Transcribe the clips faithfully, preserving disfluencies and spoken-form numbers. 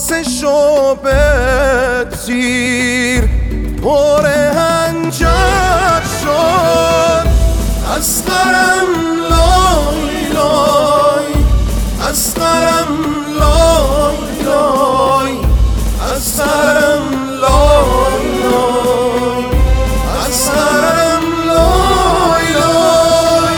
سه شعبه تیر پر هنجر شد. اصغرم لای لای، اصغرم لای لای، اصغرم لای لای، اصغرم لای لای.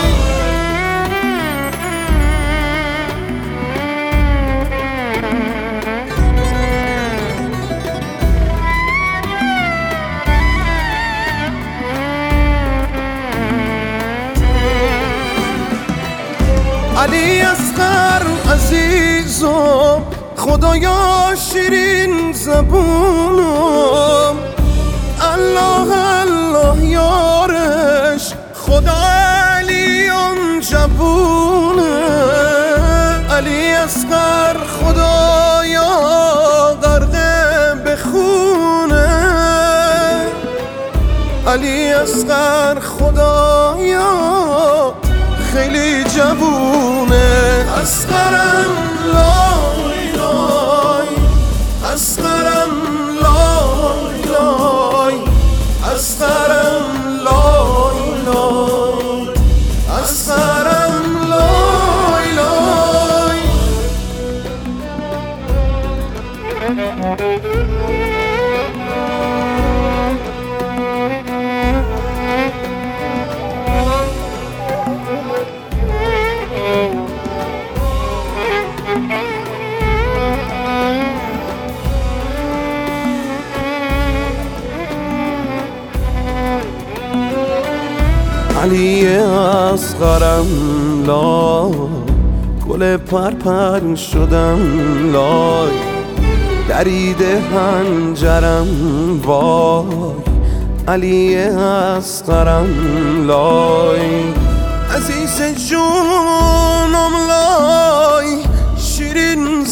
علی اصغر عزیزم، خدایا شیرین زبونم، الله الله یارش، خدا علی اون جوونه. علی اصغر خدایا غرقه بخونه، علی اصغر خدایا خیلی جوونه. اصغرم لای لای، اصغرم لای لای، اصغرم لای لای، اصغرم لای لای. علی اصغرم لای، گل پرپر شدم لای، دریده هنجرم وای. علی اصغرم لای، عزیز جونم لای، شیرین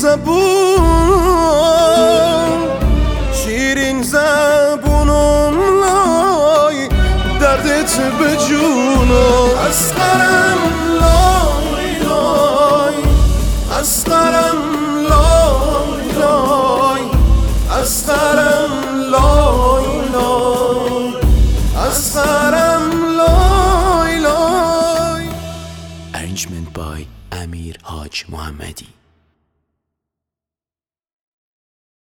زبون، شیرین زبونم لای، دردت به جونم. اصغرم لای لای، اصغرم لای لای، اصغرم لای لای، اصغرم لای لای. Arrangement by Amir Haj Mohammadi.